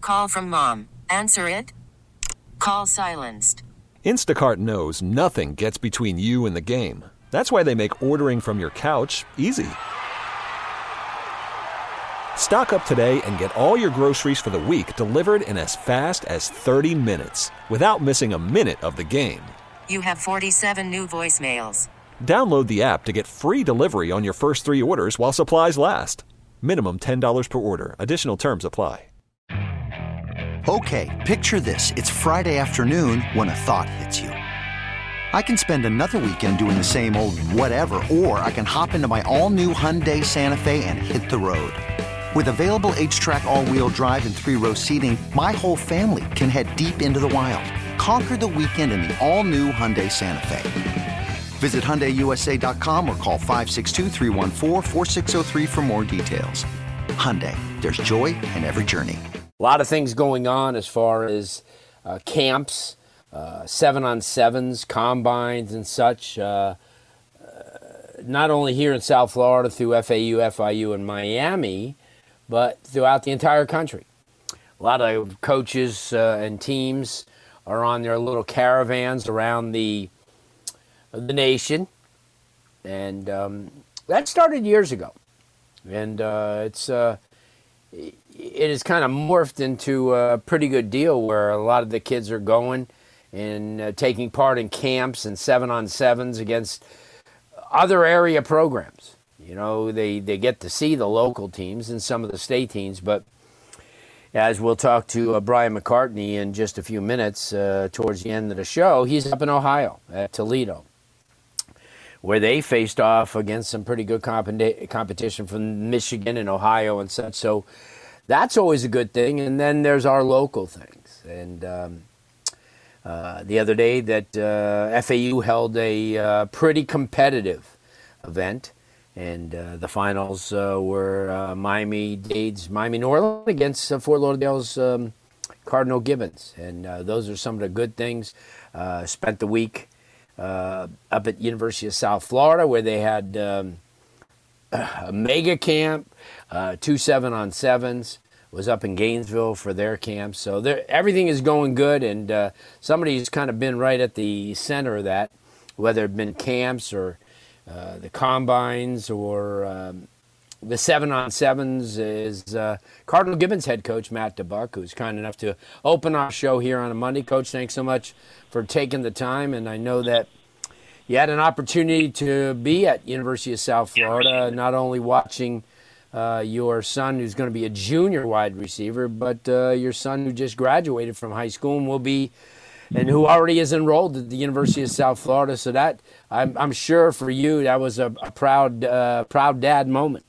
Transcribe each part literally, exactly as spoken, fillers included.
call from mom. Answer it. Call silenced. Instacart knows nothing gets between you and the game. That's why they make ordering from your couch easy. Stock up today and get all your groceries for the week delivered in as fast as thirty minutes without missing a minute of the game. You have forty-seven new voicemails. Download the app to get free delivery on your first three orders while supplies last. Minimum ten dollars per order. Additional terms apply. Okay, picture this. It's Friday afternoon when a thought hits you. I can spend another weekend doing the same old whatever, or I can hop into my all-new Hyundai Santa Fe and hit the road. With available H-Track all-wheel drive and three-row seating, my whole family can head deep into the wild. Conquer the weekend in the all-new Hyundai Santa Fe. Visit Hyundai U S A dot com or call five six two, three one four, four six zero three for more details. Hyundai, there's joy in every journey. A lot of things going on as far as uh, camps, uh, seven-on-sevens, combines, and such. Uh, uh, not only here in South Florida through F A U, F I U, and Miami, but throughout the entire country. A lot of coaches uh, and teams are on their little caravans around the the nation, and um, that started years ago. And uh, it's uh, it has kind of morphed into a pretty good deal where a lot of the kids are going and uh, taking part in camps and seven-on-sevens against other area programs. You know, they, they get to see the local teams and some of the state teams, but as we'll talk to uh, Brian McCartney in just a few minutes uh, towards the end of the show, he's up in Ohio at Toledo, where they faced off against some pretty good comp- competition from Michigan and Ohio and such. So that's always a good thing. And then there's our local things. And um, uh, the other day that uh, F A U held a uh, pretty competitive event. And uh, the finals uh, were uh, Miami-Dade's Miami New Orleans against uh, Fort Lauderdale's um, Cardinal Gibbons. And uh, those are some of the good things. Uh, spent the week Uh, up at University of South Florida, where they had um, a mega camp, uh, two seven-on-sevens, was up in Gainesville for their camp. So everything is going good, and uh, somebody's kind of been right at the center of that, whether it been camps or uh, the combines or um, the seven-on-sevens, is uh, Cardinal Gibbons head coach Matt DeBuck, who's kind enough to open our show here on a Monday. Coach, thanks so much for taking the time, and I know that you had an opportunity to be at University of South Florida, not only watching uh, your son, who's going to be a junior wide receiver, but uh, your son who just graduated from high school and will be, and who already is enrolled at the University of South Florida. So that, I'm, I'm sure for you, that was a, a proud, uh, proud dad moment.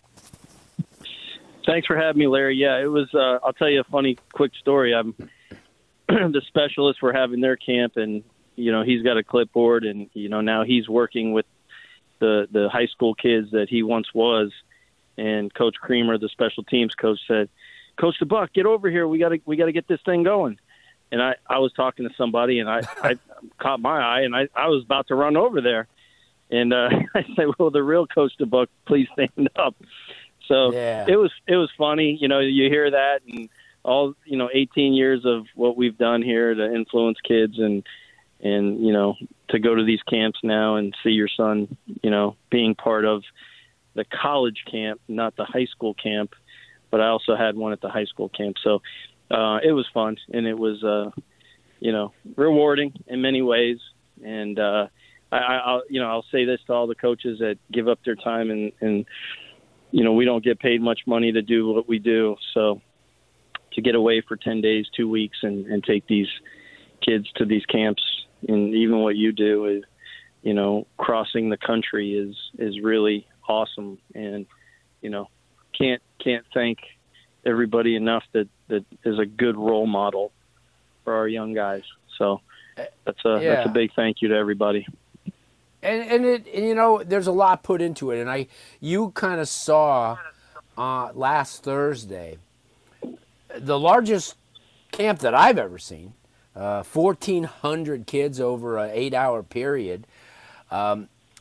Thanks for having me, Larry. Yeah, it was. Uh, I'll tell you a funny, quick story. I'm the specialists were having their camp, and you know he's got a clipboard, and you know now he's working with the the high school kids that he once was. And Coach Creamer, the special teams coach, said, "Coach DeBuck, get over here. We got to we got to get this thing going." And I, I was talking to somebody, and I, I caught my eye, and I, I was about to run over there, and uh, I said, "Well, the real Coach DeBuck, please stand up." So yeah. it was it was funny, you know. You hear that, and all you know, eighteen years of what we've done here to influence kids, and and you know, to go to these camps now and see your son, you know, being part of the college camp, not the high school camp, but I also had one at the high school camp. So uh, it was fun, and it was uh, you know, rewarding in many ways. And uh, I, I'll you know I'll say this to all the coaches that give up their time and. and you know, we don't get paid much money to do what we do. So to get away for ten days, two weeks, and, and take these kids to these camps, and even what you do is, you know, crossing the country is, is really awesome. And, you know, can't, can't thank everybody enough that, that is a good role model for our young guys. So that's a, yeah. that's a big thank you to everybody. And and it and, you know, there's a lot put into it, and I you kind of saw uh, last Thursday the largest camp that I've ever seen, uh, fourteen hundred kids over an eight-hour period. Um,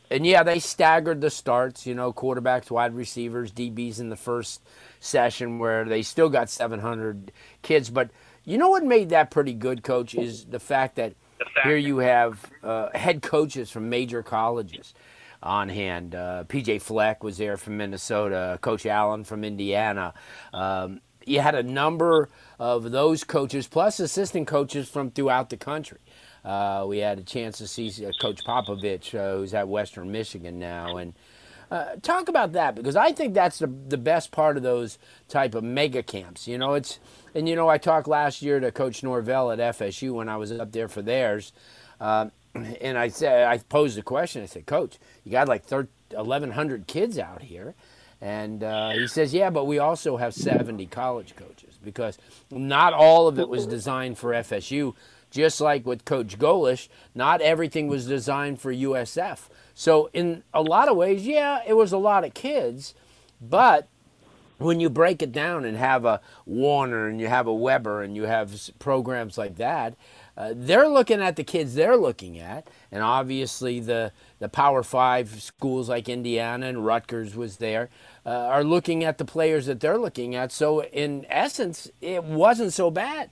and yeah, they staggered the starts, you know, quarterbacks, wide receivers, D Bs in the first session where they still got seven hundred kids. But you know what made that pretty good, Coach, is the fact that here you have uh, head coaches from major colleges on hand. Uh, P J Fleck was there from Minnesota, Coach Allen from Indiana. Um, you had a number of those coaches, plus assistant coaches from throughout the country. Uh, we had a chance to see uh, Coach Popovich, uh, who's at Western Michigan now. And uh, talk about that, because I think that's the, the best part of those type of mega camps. You know, it's, and you know, I talked last year to Coach Norvell at F S U when I was up there for theirs. Uh, and I said, I posed a question. I said, Coach, you got like eleven hundred kids out here. And uh, he says, yeah, but we also have seventy college coaches, because not all of it was designed for F S U. Just like with Coach Golish, not everything was designed for U S F. So in a lot of ways, yeah, it was a lot of kids, but when you break it down and have a Warner and you have a Weber and you have programs like that, uh, they're looking at the kids they're looking at. And obviously the, the Power Five schools like Indiana and Rutgers was there, uh, are looking at the players that they're looking at. So in essence, it wasn't so bad.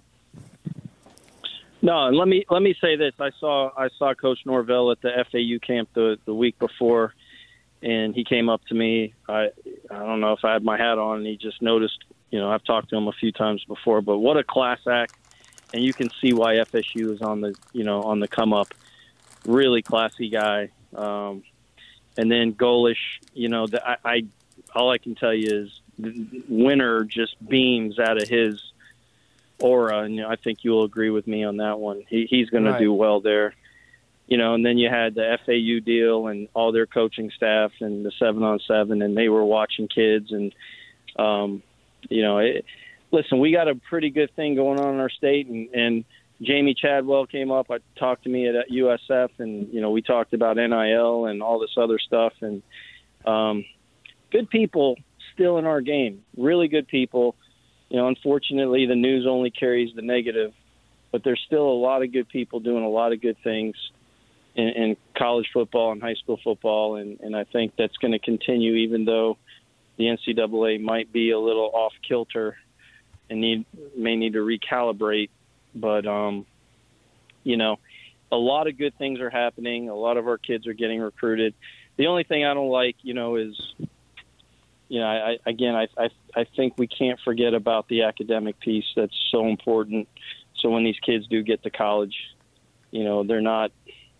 No, and let me let me say this. I saw I saw Coach Norvell at the F A U camp the, the week before, and he came up to me. I I don't know if I had my hat on, and he just noticed. You know, I've talked to him a few times before, but what a class act, and you can see why F S U is on the you know on the come up. Really classy guy, um, and then Golish. You know, the, I, I all I can tell you is Winter just beams out of his aura, and I think you'll agree with me on that one. He, he's going right. to do well there. You know, and then you had the F A U deal and all their coaching staff and the seven on seven, and they were watching kids. And, um, you know, it, listen, we got a pretty good thing going on in our state, and, and Jamie Chadwell came up. I talked to me at U S F, and, you know, we talked about N I L and all this other stuff. And um, good people still in our game, really good people. You know, unfortunately, the news only carries the negative, but there's still a lot of good people doing a lot of good things in, in college football and high school football, and, and I think that's going to continue, even though the N C double A might be a little off kilter and need may need to recalibrate. But, um, you know, a lot of good things are happening. A lot of our kids are getting recruited. The only thing I don't like, you know, is – You know, I, again, I, I I think we can't forget about the academic piece. That's so important. So when these kids do get to college, you know, they're not,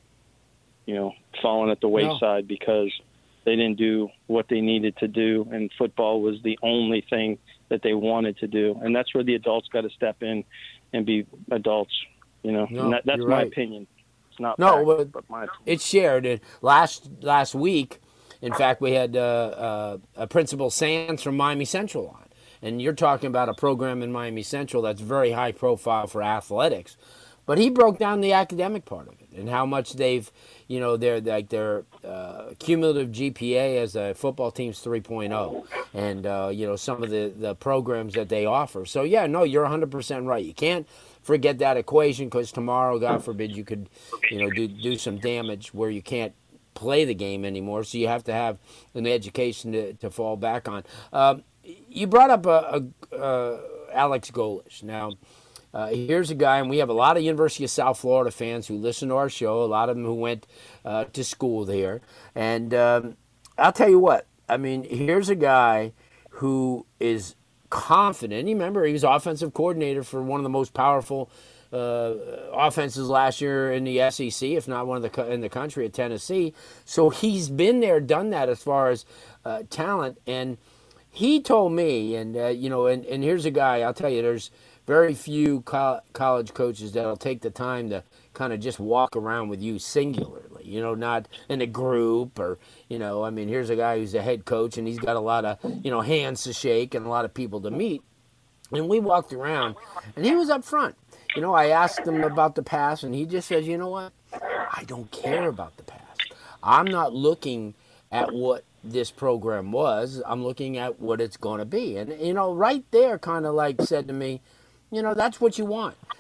you know, falling at the wayside no. because they didn't do what they needed to do, and football was the only thing that they wanted to do. And that's where the adults got to step in and be adults, you know. No, and that, that's my right. opinion. It's not no, fact, but, but my opinion. It's shared. And last last week, in fact, we had uh, uh, a Principal Sands from Miami Central on. And you're talking about a program in Miami Central that's very high profile for athletics. But he broke down the academic part of it and how much they've, you know, their like their uh, cumulative G P A as a football team's three point oh, and uh, you know, some of the, the programs that they offer. So yeah, no, you're one hundred percent right. You can't forget that equation, because tomorrow, God forbid, you could, you know, do do some damage where you can't play the game anymore. So you have to have an education to, to fall back on. Um, you brought up a, a, uh, Alex Golish. Now. Uh, here's a guy, and we have a lot of University of South Florida fans who listen to our show, a lot of them who went uh, to school there. And um, I'll tell you what, I mean, here's a guy who is confident. You remember, he was offensive coordinator for one of the most powerful uh, offenses last year in the S E C, if not one of the in the country, at Tennessee. So he's been there, done that as far as uh, talent. And he told me, and, uh, you know, and, and here's a guy, I'll tell you, there's very few co- college coaches that'll take the time to kind of just walk around with you singularly, you know, not in a group or, you know, I mean, here's a guy who's a head coach and he's got a lot of, you know, hands to shake and a lot of people to meet. And we walked around and he was up front. You know, I asked him about the past and he just says, you know what, I don't care about the past. I'm not looking at what this program was. I'm looking at what it's going to be. And, you know, right there kind of like said to me, you know, that's what you want.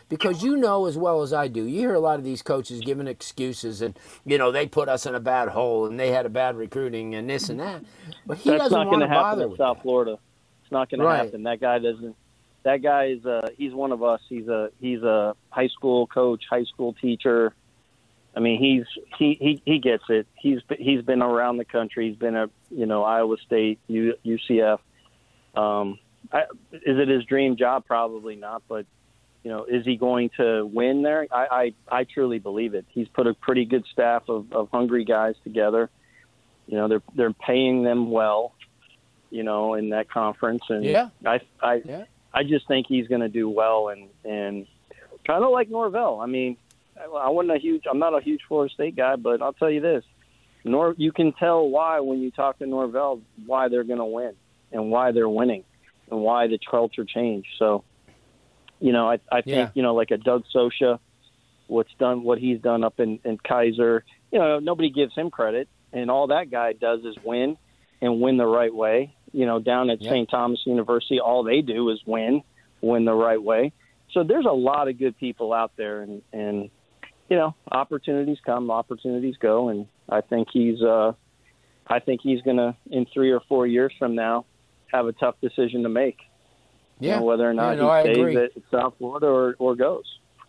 because you know as well as I do, you hear a lot of these coaches giving excuses and, you know, they put us in a bad hole and they had a bad recruiting and this and that. But he That's doesn't not want going to to happen bother in with South that. Florida. It's not going Right. to happen. That guy doesn't. That guy is uh he's one of us. He's a he's a high school coach, high school teacher. I mean, he's he he, he gets it. He's he's been around the country. He's been at you know Iowa State, U, UCF. Um, I, is it his dream job? Probably not. But you know, is he going to win there? I I, I truly believe it. He's put a pretty good staff of, of hungry guys together. You know, they're they're paying them well. You know, in that conference, and Yeah. I I. Yeah. I just think he's going to do well, and, and kind of like Norvell. I mean, I wasn't a huge. I'm not a huge Florida State guy, but I'll tell you this: Nor you can tell why when you talk to Norvell why they're going to win and why they're winning and why the culture changed. So, you know, I I think Yeah. you know like a Doug Sosha, what's done, what he's done up in, in Kaiser. You know, nobody gives him credit, and all that guy does is win and win the right way. You know, down at Yep. Saint Thomas University, all they do is win, win the right way. So there's a lot of good people out there, and, and you know, opportunities come, opportunities go, and I think he's, uh, I think he's gonna in three or four years from now have a tough decision to make. Yeah. You know, whether or not Yeah, no, I he stays agree. at South Florida or, or goes.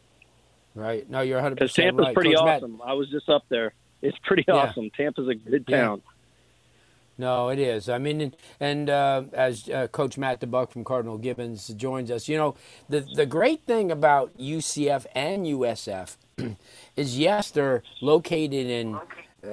Right. No, you're one hundred Because percent Tampa's right. pretty Coach Matt- awesome. I was just up there. It's pretty Yeah. awesome. Tampa's a good Yeah. town. No, it is. I mean, and, and uh, as uh, Coach Matt DeBuck from Cardinal Gibbons joins us, you know, the the great thing about U C F and U S F is, yes, they're located in uh,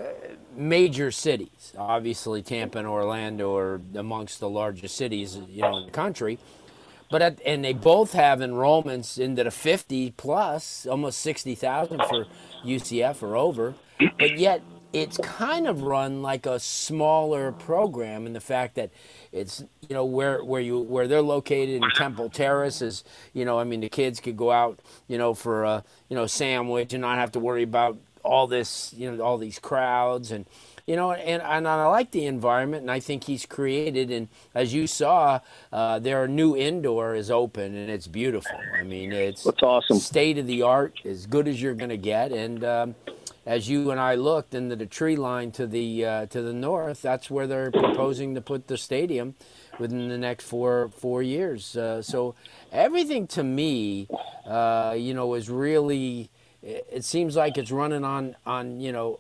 major cities. Obviously, Tampa and Orlando are amongst the largest cities, you know, in the country. But at, and they both have enrollments into the fifty plus, almost sixty thousand for U C F or over. But yet, it's kind of run like a smaller program in the fact that it's, you know, where where you where they're located in Temple Terrace is, you know, I mean, the kids could go out, you know, for a, you know, sandwich and not have to worry about all this, you know, all these crowds and, you know, and, and I like the environment, and I think he's created, and as you saw, uh, their new indoor is open, and it's beautiful. I mean, it's That's awesome. state of the art, as good as you're going to get, and um, as you and I looked into the tree line to the uh, to the north, that's where they're proposing to put the stadium within the next four four years. Uh, so everything to me, uh, you know, is really. It seems like it's running on on you know,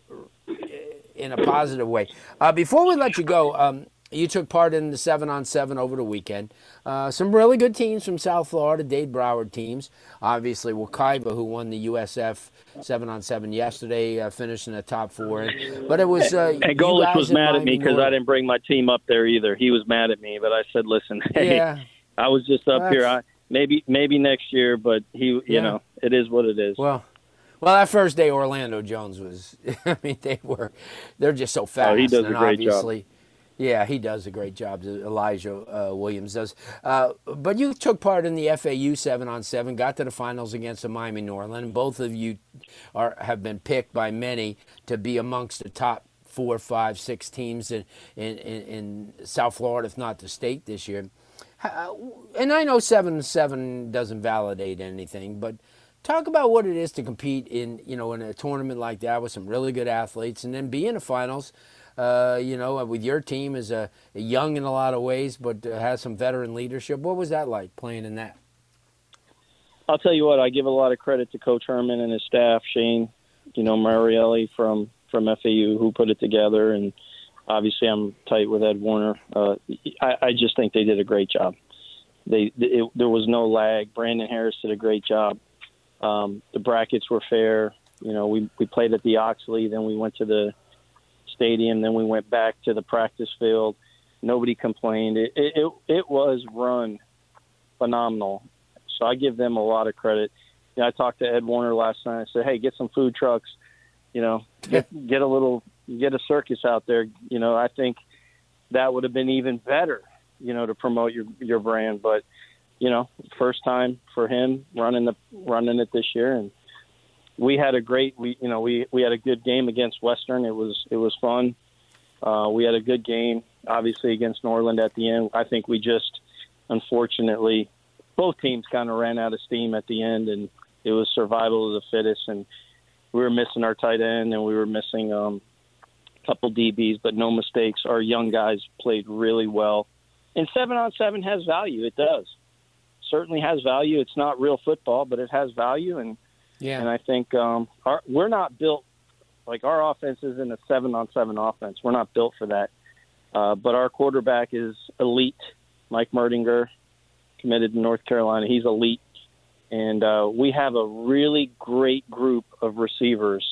in a positive way. Uh, before we let you go, um, you took part in the seven on seven over the weekend. Uh, some really good teams from South Florida, Dade Broward teams. Obviously, Wekiva, who won the U S F seven on seven yesterday, uh, finished in the top four. But it was uh, And Golich was mad at me because I didn't bring my team up there either. He was mad at me, but I said, "Listen, hey, Yeah. I was just up Well, here. I, maybe maybe next year, but he, you Yeah. know, it is what it is." Well, well, that first day, Orlando Jones was. I mean, they were. They're just so fast. Oh, he does a and great job. obviously, yeah, he does a great job. Elijah uh, Williams does. Uh, but you took part in the F A U seven on seven, got to the finals against the Miami Northland. Both of you are have been picked by many to be amongst the top four, five, six teams in in, in, in South Florida, if not the state this year. How, and I know seven seven doesn't validate anything, but talk about what it is to compete in, you know, in a tournament like that with some really good athletes, and then be in the finals. Uh, you know, with your team as a, a young in a lot of ways, but uh, has some veteran leadership. What was that like playing in that? I'll tell you what, I give a lot of credit to Coach Herman and his staff, Shane, you know, Marielli from, from F A U, who put it together, and obviously I'm tight with Ed Warner. Uh, I, I just think they did a great job. They it, there was no lag. Brandon Harris did a great job. Um, the brackets were fair. You know, we, we played at the Oxley, then we went to the stadium, then we went back to the practice field. Nobody complained. It, it, it was run phenomenal. So I give them a lot of credit. You know, I talked to Ed Warner last night. I said, hey, get some food trucks, you know, get, get a little, get a circus out there. You know, I think that would have been even better, you know, to promote your, your brand. But, you know, first time for him running the, running it this year. And we had a great, we, you know, we, we had a good game against Western. It was, it was fun. Uh, we had a good game, obviously, against Norland at the end. I think we just, unfortunately, both teams kind of ran out of steam at the end, and it was survival of the fittest, and we were missing our tight end, and we were missing um, a couple D Bs, but no mistakes. Our young guys played really well. And seven on seven has value. It does. Certainly has value. It's not real football, but it has value. And yeah. and I think um, our, we're not built, like our offense isn't a seven on seven offense. We're not built for that. Uh, but our quarterback is elite. Mike Merdinger, committed to North Carolina. He's elite. And uh, we have a really great group of receivers.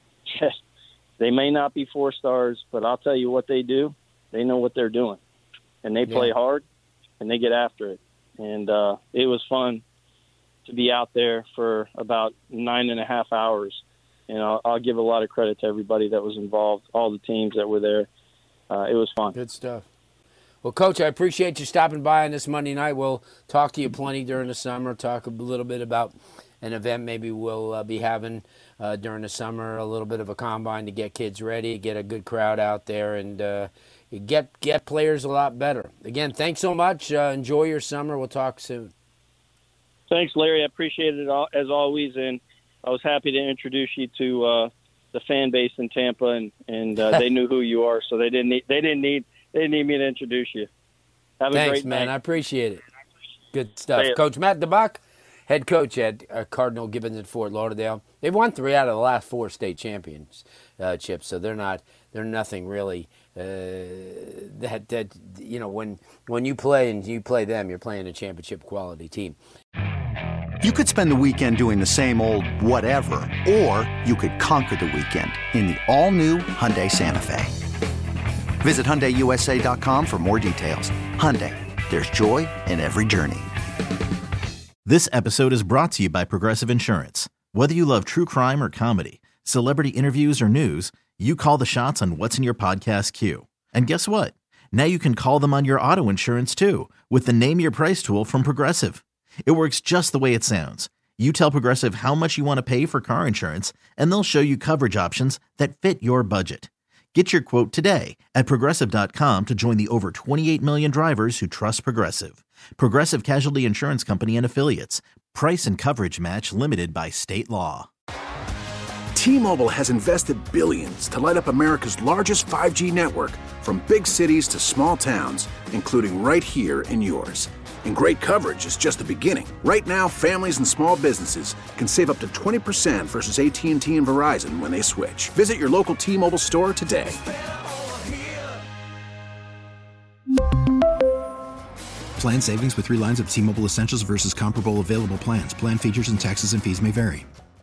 They may not be four stars, but I'll tell you what they do. They know what they're doing. And they play yeah. hard, and they get after it. And uh, it was fun to be out there for about nine and a half hours. And I'll, I'll give a lot of credit to everybody that was involved, all the teams that were there. Uh, it was fun. Good stuff. Well, Coach, I appreciate you stopping by on this Monday night. We'll talk to you plenty during the summer, talk a little bit about an event maybe we'll uh, be having uh, during the summer, a little bit of a combine to get kids ready, get a good crowd out there, and uh, get get players a lot better. Again, thanks so much. Uh, enjoy your summer. We'll talk soon. Thanks, Larry. I appreciate it all, as always, and I was happy to introduce you to uh, the fan base in Tampa, and, and uh, they knew who you are, so they didn't need they didn't need they didn't need me to introduce you. Have a Thanks, great man. night. I appreciate it. Good stuff. Coach Matt DeBach, head coach at uh, Cardinal Gibbons at Fort Lauderdale. They've won three out of the last four state championships, uh, so they're not they're nothing really. Uh, that that you know when when you play and you play them, you're playing a championship quality team. You could spend the weekend doing the same old whatever, or you could conquer the weekend in the all-new Hyundai Santa Fe. Visit Hyundai U S A dot com for more details. Hyundai, there's joy in every journey. This episode is brought to you by Progressive Insurance. Whether you love true crime or comedy, celebrity interviews or news, you call the shots on what's in your podcast queue. And guess what? Now you can call them on your auto insurance too with the Name Your Price tool from Progressive. It works just the way it sounds. You tell Progressive how much you want to pay for car insurance, and they'll show you coverage options that fit your budget. Get your quote today at Progressive dot com to join the over twenty-eight million drivers who trust Progressive. Progressive Casualty Insurance Company and Affiliates. Price and coverage match limited by state law. T-Mobile has invested billions to light up America's largest five G network, from big cities to small towns, including right here in yours. And great coverage is just the beginning. Right now, families and small businesses can save up to twenty percent versus A T and T and Verizon when they switch. Visit your local T-Mobile store today. Plan savings with three lines of T-Mobile Essentials versus comparable available plans. Plan features and taxes and fees may vary.